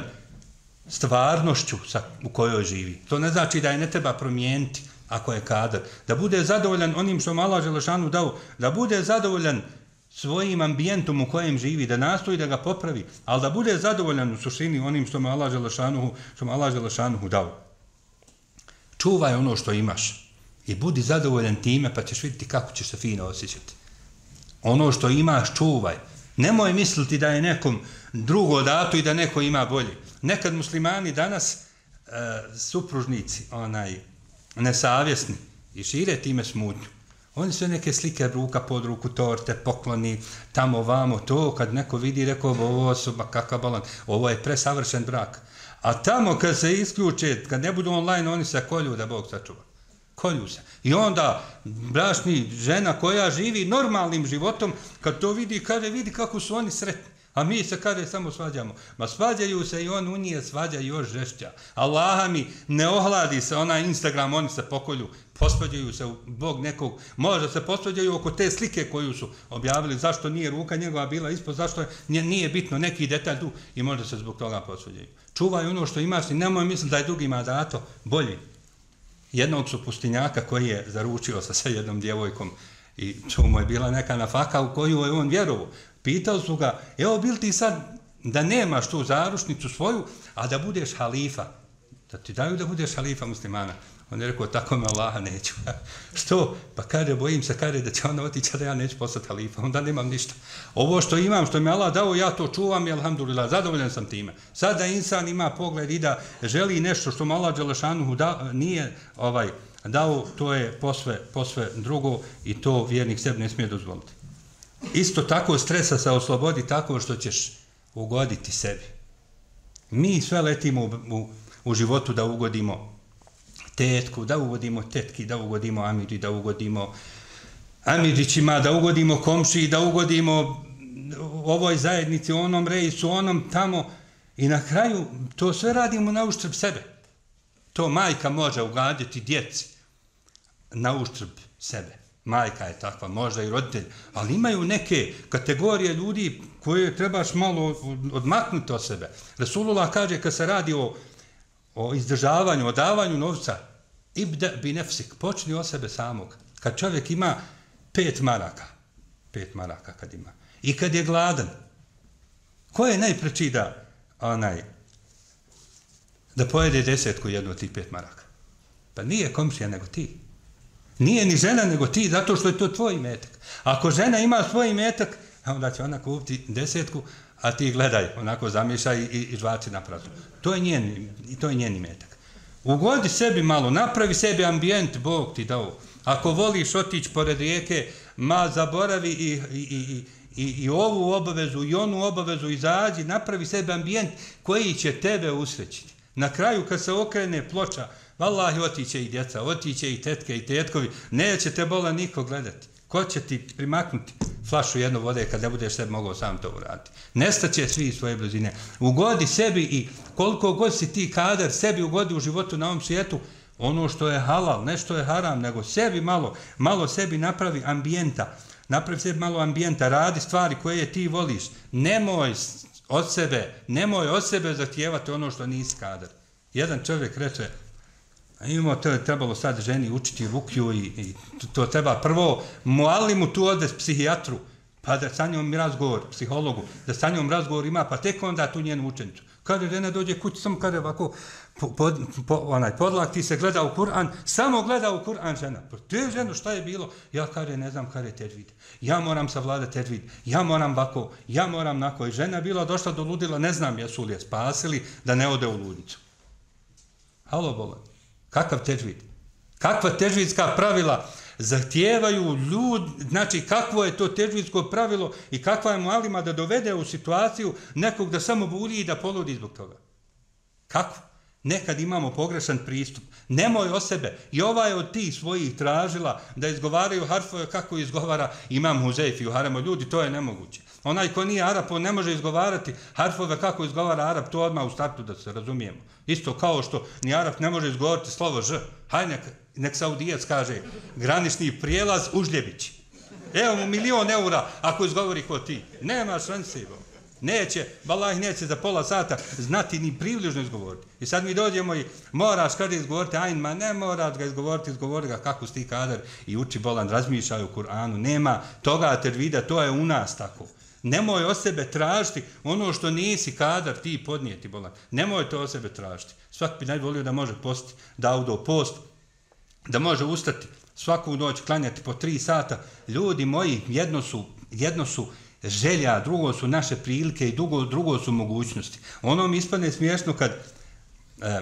stvarnošću sa, u kojoj živi. To ne znači da je ne treba promijeniti ako je kadar. Da bude zadovoljan onim što mu Allah dželešanuhu dao, da bude zadovoljan svojim ambijentom u kojem živi, da nastoji da ga popravi, ali da bude zadovoljan u suštini onim što mu Allah dželešanuhu, što mu Allah dželešanuhu dao. Čuvaj ono što imaš i budi zadovoljan time, pa ćeš vidjeti kako ćeš se fino osjećati. Ono što imaš čuvaj. Nemoj misliti da je nekom drugo dato i da neko ima bolje. Nekad muslimani danas e, supružnici, onaj nesavjesni i šire time smutnju. Oni sve neke slike ruka pod ruku, torte, pokloni, tamo, vamo, to, kad neko vidi, rekao, ovo su, ba kakav balan, ovo je presavršen brak. A tamo kad se isključe, kad ne budu online, oni se kolju da Bog sačuva. Kolju se. I onda, brašni, žena koja živi normalnim životom, kad to vidi, kaže, vidi kako su oni sretni. A mi se, kaže, samo svađamo. Ma svađaju se i on u nije svađa još žešća. Allaha mi ne ohladi se onaj Instagram, oni se pokolju. Posvađaju se Bog nekog, možda se posvađaju oko te slike koju su objavili, zašto nije ruka njegova bila ispod, zašto je, nije bitno neki detalj tu i možda se zbog toga posvađaju. Čuvaj ono što imaš i nemoj misliti da je drugima dato bolje. Jednog su pustinjaka koji je zaručio sa sa jednom djevojkom i to mu je bila neka nafaka u koju je on vjerovao. Pitali su ga, evo bil ti sad da nemaš tu zaručnicu svoju, a da budeš halifa, da ti daju da budeš halifa muslimana. On je rekao, tako me Allaha neću. Što? Pa kaže, bojim se, kaže da će ona otići, da ja neću postati halifa, onda nemam ništa. Ovo što imam, što mi Allah dao, ja to čuvam i alhamdulillah, zadovoljan sam time. Sada insan ima pogled i da želi nešto što mu Allah dželešanuhu da, nije ovaj, dao, to je posve, posve drugo i to vjernik sebi ne smije dozvoliti. Isto tako stresa se oslobodi tako što ćeš ugoditi sebi. Mi sve letimo u, u, u životu da ugodimo tetku, da ugodimo tetki, da ugodimo amiri, da ugodimo amirićima, da ugodimo komšiji, da ugodimo ovoj zajednici, onom rejsu, onom tamo. I na kraju to sve radimo na uštrb sebe. To majka može ugaditi djeci na uštrb sebe. Majka je takva, možda i roditelj, ali imaju neke kategorije ljudi koje trebaš malo odmaknuti od sebe. Rasulullah kaže kad se radi o o izdržavanju, o davanju novca, ibda bi nefsik, počni od sebe samog. Kad čovjek ima pet maraka, pet maraka kad ima, i kad je gladan, ko je najpreći da, onaj, da pojede desetku jednu od tih pet maraka? Pa nije komšija, nego ti. Nije ni žena, nego ti, zato što je to tvoj imetak. Ako žena ima svoj imetak, onda će ona kupiti desetku, a ti gledaj, onako zamišljaj i, i žvači na prazno. To je njen, to je njen imetak. Ugodi sebi malo, napravi sebi ambijent, Bog ti dao. Ako voliš otići pored rijeke, ma zaboravi i, i, i, i, i ovu obavezu i onu obavezu, izađi, napravi sebi ambijent koji će tebe usrećiti. Na kraju kad se okrene ploča, vallahi otiće i djeca, otiće i tetke i tetkovi, neće te bola niko gledati. Ko će ti primaknuti flašu jednu vode kad ne budeš sebi mogao sam to uraditi? Nestaće svi svoje blizine. Ugodi sebi i koliko god si ti kadar, sebi ugodi u životu na ovom svijetu, ono što je halal, ne što je haram, nego sebi malo, malo sebi napravi ambijenta. Napravi sebi malo ambijenta, radi stvari koje ti voliš. Nemoj od sebe, nemoj od sebe zahtijevati ono što nisi kadar. Jedan čovjek reče, imamo to trebalo sad ženi učiti rukju i, i to treba prvo mualimu tu ode s psihijatru, pa da sa njom razgovor, psihologu, da sa njom razgovor ima, pa tek onda tu njenu učenicu. Kada žena dođe kući, samo kada ovako po, pod, po, onaj podlak, ti se gleda u Kur'an, samo gleda u Kur'an žena. Te ženo, šta je bilo? Ja kada ne znam kada je tedvid. Ja moram savladati tedvid. Ja moram ovako, ja moram nako. I žena bila došla do ludila, ne znam jesu li je spasili da ne ode u ludnicu. Halo, bolan. Kakav tedvid? Kakva tedvidska pravila zahtijevaju ljudi, znači kakvo je to tedvidsko pravilo i kakva je mualima da dovede u situaciju nekog da samo bulji i da poludi zbog toga. Kako? Nekad imamo pogrešan pristup. Nemoj o sebe. I ova je od tih svojih tražila da izgovaraju harfove kako izgovara Imam Huzeyfi u haremu. Ljudi, to je nemoguće. Onaj ko nije Arap, on ne može izgovarati harfove kako izgovara Arap, to odmah u startu da se razumijemo. Isto kao što ni Arap ne može izgovoriti slovo Ž. Haj nek, nek Saudijac kaže granični prijelaz Užljević. Evo mu milion eura ako izgovori ko ti. Nema šanse. Neće, vallahi neće za pola sata znati ni približno izgovoriti. I sad mi dođemo i moraš kada izgovoriti ajn, ma ne moraš ga izgovoriti, izgovori ga kako sti kadar i uči bolan, razmišljaju u Kur'anu. Nema toga tedvida, to je u nas tako. Nemoj o sebe tražiti ono što nisi kadar ti podnijeti, bolan. Nemoj to o sebe tražiti. Svak bi najvolio da može postiti Daudov post, da može ustati svaku noć klanjati po tri sata. Ljudi moji, jedno su, jedno su želja, drugo su naše prilike i drugo, drugo su mogućnosti. Ono mi ispadne smiješno kad e,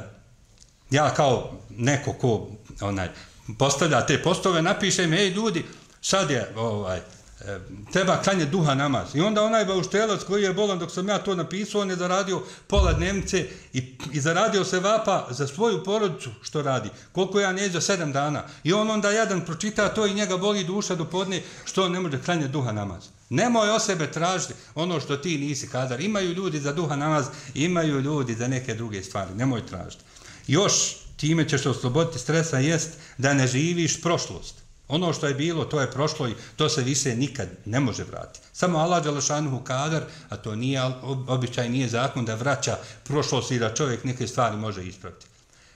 ja kao neko ko onaj, postavlja te postove, napišem, ej ljudi, sad je ovaj, e, treba klanjati duha namaz. I onda onaj bauštelac koji je bolan dok sam ja to napisao, on je zaradio pola dnevnice i, i zaradio se vapa za svoju porodicu što radi. Koliko ja neđa sedam dana. I on onda jedan pročita to i njega boli duša do podne što on ne može klanjati duha namaz. Nemoj o sebe tražiti ono što ti nisi kadar. Imaju ljudi za duha namaz, imaju ljudi za neke druge stvari. Nemoj tražiti. Još time ćeš osloboditi stresa jest da ne živiš prošlost. Ono što je bilo, to je prošlo i to se više nikad ne može vratiti. Samo Allah dželešanuhu kadar, a to nije običaj, nije zakon da vraća prošlost i da čovjek neke stvari može ispraviti.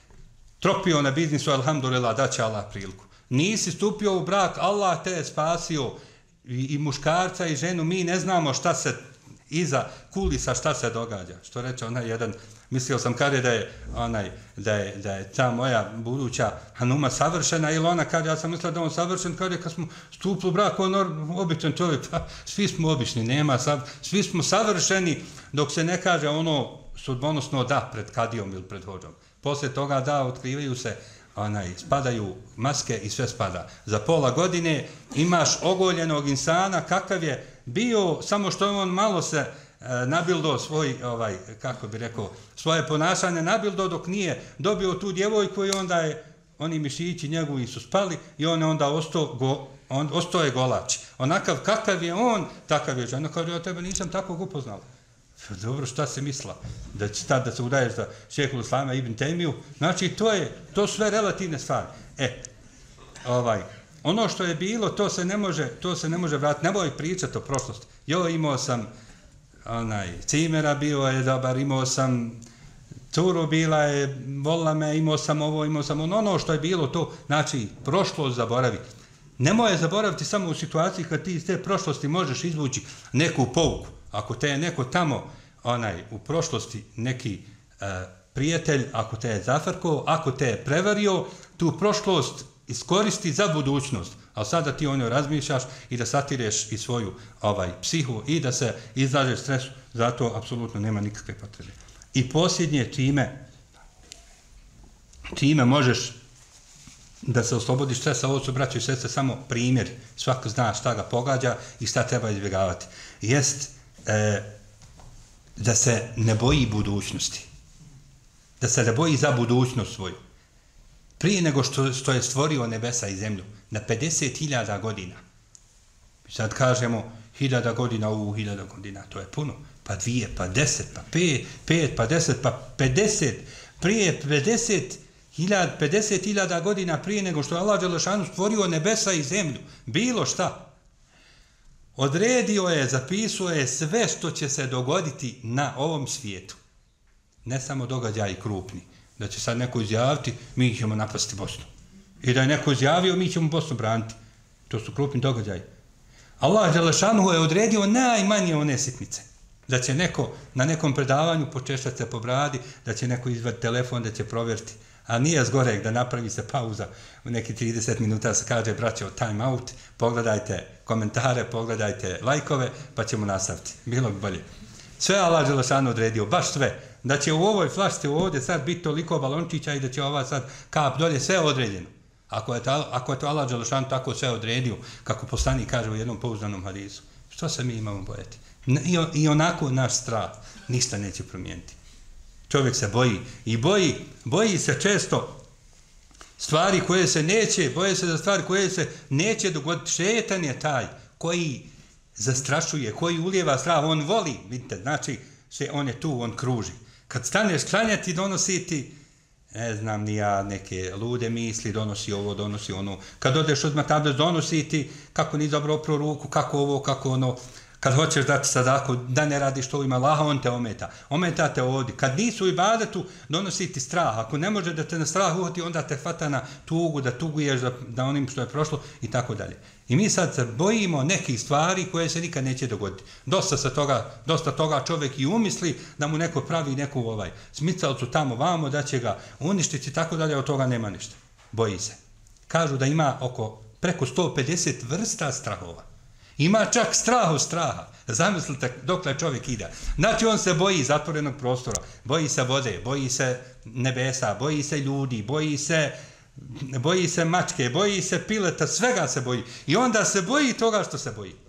Tropio na biznisu, alhamdulillah, da će Allah priliku. Nisi stupio u brak, Allah te je spasio. I, i muškarca i ženu, mi ne znamo šta se iza kulisa, šta se događa. Što reče onaj jedan, mislio sam kada da je, onaj, da je, da je ta moja buduća Hanuma savršena ili ona kada ja sam mislila da on savršen, kada kad smo stupili u brak, on običan čovjek, pa svi smo obični, nema, sav, svi smo savršeni dok se ne kaže ono sudbonosno da pred kadijom ili pred hođom. Poslije toga da otkrivaju se onaj, spadaju maske i sve spada. Za pola godine imaš ogoljenog insana kakav je bio, samo što on malo se e, nabildo svoj, ovaj, kako bi rekao, svoje ponašanje nabildo dok nije dobio tu djevojku i onda je, oni mišići njegovi su spali i on je onda ostao, go, on, ostao je golač. Onakav kakav je on, takav je žena. Kaže, ja tebe nisam takvog upoznala. Dobro, šta se misla? Da će tad da se udaješ za šehhul Islama Ibn Tejmiju? Znači, to je, to sve relativne stvari. E, ovaj, ono što je bilo, to se ne može, to se ne može vratiti. Nemoj pričati o prošlosti. Jo, imao sam onaj, cimera, bio je dobar, imao sam curu, bila je, volila me, imao sam ovo, imao sam ono, ono što je bilo, to, znači, prošlost zaboravi. Nemoj je zaboraviti samo u situaciji kad ti iz te prošlosti možeš izvući neku pouku. Ako te je neko tamo, onaj, u prošlosti neki e, prijatelj, ako te je zafrkao, ako te je prevario, tu prošlost iskoristi za budućnost, ali sada ti o njoj razmišljaš i da satireš i svoju ovaj, psihu i da se izlažeš stresu, zato apsolutno nema nikakve potrebe. I posljednje, čime, čime možeš da se oslobodiš stresa, ovo su, braćo i sestre, samo primjer, svako zna šta ga pogađa i šta treba izbjegavati. Jest e, da se ne boji budućnosti, da se ne boji za budućnost svoju. Prije nego što, što je stvorio nebesa i zemlju, na pedeset hiljada godina. Sad kažemo, hiljada godina, u hiljada godina, to je puno. Pa dvije, pa deset, pa pet, pet, pa deset, pa pedeset. Prije pedeset hiljada, pedeset hiljada godina prije nego što je Allah dželešanu stvorio nebesa i zemlju. Bilo šta. Odredio je, zapisao je sve što će se dogoditi na ovom svijetu. Ne samo događaji krupni. Da će sad neko izjaviti, mi ćemo napasti Bosnu. I da je neko izjavio, mi ćemo Bosnu braniti. To su krupni događaji. Allah dželešanu je odredio najmanje one sitnice. Da će neko na nekom predavanju počešati se po bradi, da će neko izvati telefon, da će provjeriti. A nije zgorek da napravi se pauza u neki trideset minuta, se kaže, braćo, time out, pogledajte komentare, pogledajte lajkove, pa ćemo nastaviti. Bilo bi bolje. Sve Allah dželešanu odredio, baš sve. Da će u ovoj flašci ovdje sad biti toliko balončića i da će ova sad kap dolje, sve određeno. Ako je, ta, ako je to Allah dželešanu tako sve odredio, kako poslanik kaže u jednom pouzdanom hadisu, što se mi imamo bojati? I, I onako naš strah ništa neće promijeniti. Čovjek se boji i boji, boji se često stvari koje se neće, boje se za stvari koje se neće dogoditi. Šetan je taj koji zastrašuje, koji ulijeva strah, on voli, vidite, znači se, on je tu, on kruži. Kad staneš klanjati, donosi ti, ne znam ni ja, neke lude misli, donosi ovo, donosi ono. Kad odeš odmah tablet, donosi ti kako ni dobro opro ruku, kako ovo, kako ono. Kad hoćeš dati sadaku, da ne radiš to ima Allaha, on te ometa. Ometa te ovdje. Kad nisu u ibadetu, donosi ti strah. Ako ne može da te na strah uhvati, onda te hvata na tugu, da tuguješ da, da onim što je prošlo i tako dalje. I mi sad se bojimo nekih stvari koje se nikad neće dogoditi. Dosta se toga, dosta toga čovjek i umisli da mu neko pravi neku ovaj smicalcu tamo vamo, da će ga uništiti i tako dalje, od toga nema ništa. Boji se. Kažu da ima oko preko sto pedeset vrsta strahova. Ima čak strah od straha. Zamislite dokle čovjek ide. Znači on se boji zatvorenog prostora, boji se vode, boji se nebesa, boji se ljudi, boji se, boji se mačke, boji se pileta, svega se boji. I onda se boji toga što se boji.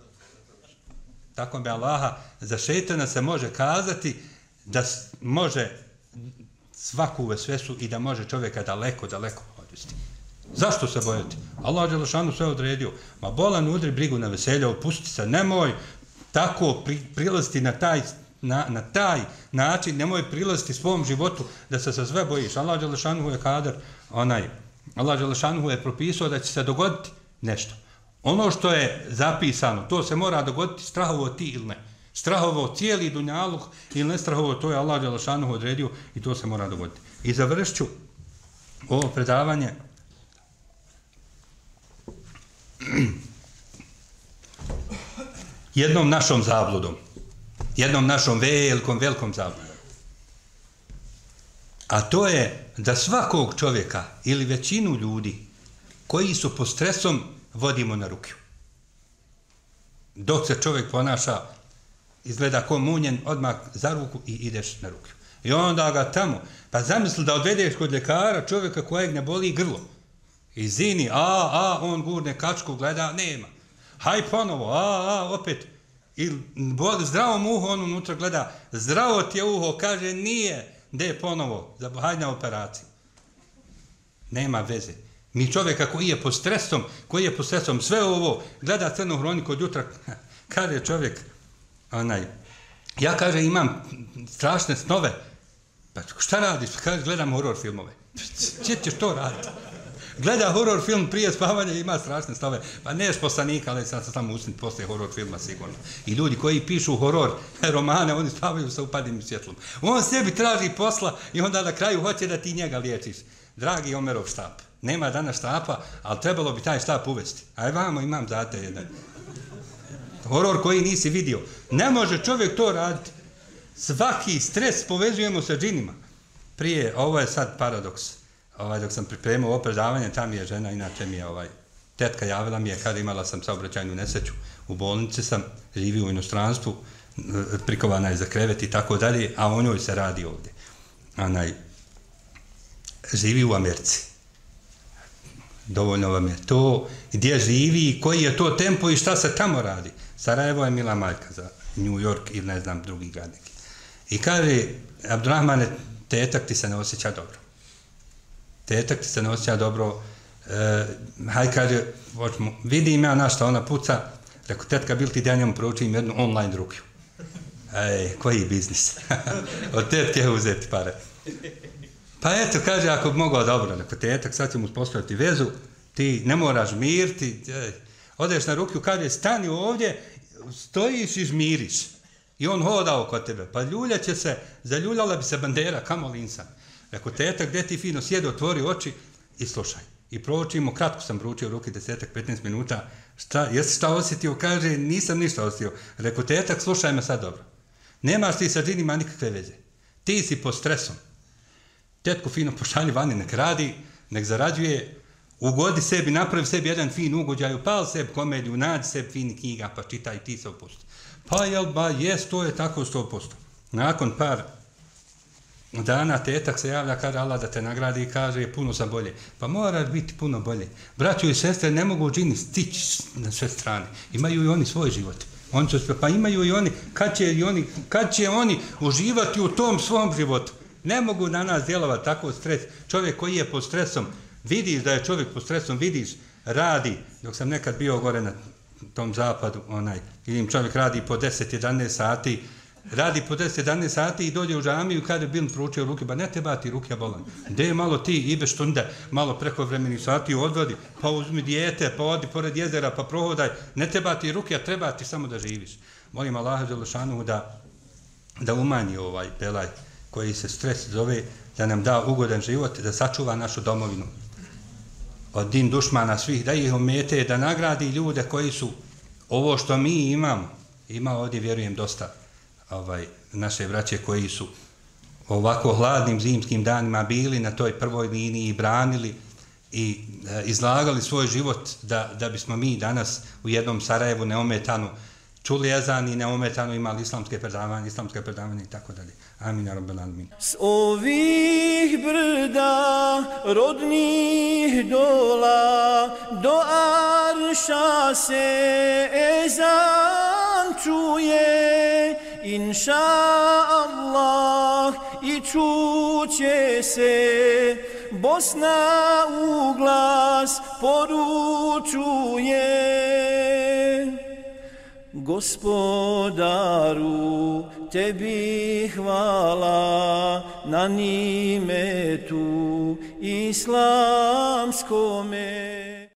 Tako bi Allaha za šejtana se može kazati da može svaku vesvesu i da može čovjeka daleko, daleko odvesti. Zašto se bojati? Allah dželešanu sve odredio. Ma bolan udri brigu na veselje, opusti se, nemoj tako pri, prilaziti na taj, na, na taj način, nemoj prilaziti svom životu da se sa sve bojiš. Allah dželešanu je kadar, onaj, Allah dželešanu je propisao da će se dogoditi nešto. Ono što je zapisano, to se mora dogoditi, strahovo ti ili ne. Strahovo cijeli dunjaluk ili ne strahovo, to je Allah dželešanu odredio i to se mora dogoditi. I završću ovo predavanje jednom našom zabludom, jednom našom velikom, velikom zabludom. A to je da svakog čovjeka ili većinu ljudi koji su pod stresom vodimo na ruke. Dok se čovjek ponaša, izgleda ko munjen, odmah za ruku i ideš na ruke. I onda ga tamo, pa zamisli da odvedeš kod ljekara čovjeka kojeg ne boli grlo. I zini, a, a, on gurne kačku, gleda, nema. Haj ponovo, a, a, opet. I zdravo mu uho, on unutra gleda, zdravo ti je uho, kaže, nije, gde je ponovo, hajde na operaciju. Nema veze. Mi čovjeka koji je pod stresom, koji je pod stresom, sve ovo, gleda crnu hroniku od jutra, kaže čovjek, onaj, ja kaže, imam strašne snove, pa šta radiš? Kaže, gledam horor filmove. Če ćeš to raditi? Gleda horor film prije spavanja i ima strašne snove. Pa neš poslanika, ali sad sam samo usniti poslije horor filma sigurno. I ljudi koji pišu horor romane, oni spavaju sa upadnim svjetlom. On sebi traži posla i onda na kraju hoće da ti njega liječiš. Dragi Omerov štap, nema danas štapa, ali trebalo bi taj štap uvesti. Aj vamo, imam zate jedan. Horor koji nisi vidio. Ne može čovjek to raditi. Svaki stres povezujemo sa džinima. Prije, ovo je sad paradoks. ovaj, dok sam pripremao ovo predavanje, tam je žena, inače mi je ovaj, tetka javila mi je, kada imala sam saobraćajnu nesreću, u bolnici sam, živi u inostranstvu, prikovana je za krevet i tako dalje, a o njoj se radi ovdje. Onaj, živi u Americi. Dovoljno vam je to, gdje živi, koji je to tempo i šta se tamo radi. Sarajevo je mila majka za New York ili ne znam drugi grad neki. I kaže, Abdurrahmane, tetak ti se ne osjeća dobro. Tetak ti se ne osjeća dobro. E, haj kaže, vidim ja na šta ona puca, rekao, tetka, bil ti da njemu proučim jednu online rukju. Ej, koji biznis? Od tetke uzeti pare. Pa eto, kaže, ako bi mogao dobro, rekao, tetak, sad ćemo uspostaviti vezu, ti ne moraš mirti, odeš na rukju, kaže, stani ovdje, stojiš i žmiriš. I on hoda oko tebe, pa ljulja će se, zaljuljala bi se bandera, kamo linsan. Rekao, tetak, gdje ti fino sjede, otvori oči i slušaj. I proučimo, kratko sam proučio ruke, desetak, petnaest minuta, šta, jesi šta osjetio? Kaže, nisam ništa osjetio. Rekao, tetak, slušaj me sad dobro. Nemaš ti sa džinima nikakve veze. Ti si pod stresom. Tetku fino pošalji vani, nek radi, nek zarađuje, ugodi sebi, napravi sebi jedan fin ugođaj, upali sebi komediju, nađi sebi fini knjiga, pa čitaj ti se opusti. Pa jel, ba, jes, to je tako sto posto. Nakon par dana tetak se javlja, kaže Allah da te nagradi i kaže, puno sam bolje. Pa moraš biti puno bolje. Braćo i sestre ne mogu džini stići na sve strane. Imaju i oni svoj život. Oni su, pa imaju i oni, kad će, i oni, kad će oni uživati u tom svom životu. Ne mogu na nas djelovati tako stres. Čovjek koji je pod stresom, vidiš da je čovjek pod stresom, vidiš, radi. Dok sam nekad bio gore na tom zapadu, onaj, vidim čovjek radi po deset jedanaest sati, radi po deset jedanaest sati i dođe u džamiju kada je bil proučio ruke, ba ne treba ti ruke bolan. Gdje malo ti ideš tunda, malo preko vremenih sati odvodi, pa uzmi dijete, pa odi pored jezera, pa prohodaj. Ne treba ti ruke, a treba ti samo da živiš. Molim Allaha dželešanu da, da umanji ovaj belaj koji se stres zove, da nam da ugodan život, da sačuva našu domovinu od din dušmana svih, da ih omete, da nagradi ljude koji su ovo što mi imamo. Ima ovdje, vjerujem, dosta ovaj, naše braće koji su ovako hladnim zimskim danima bili na toj prvoj liniji i branili i e, izlagali svoj život da, da bismo mi danas u jednom Sarajevu neometanu čuli ezan i neometano imali islamske predavanje, islamske predavanje i tako dalje. Amin, ja rabbal alamin. S ovih brda rodnih dola do arša se ezan čuje, inša Allah, i čuće se Bosna u glas poručuje. Gospodaru, tebi hvala na nimetu islamskome.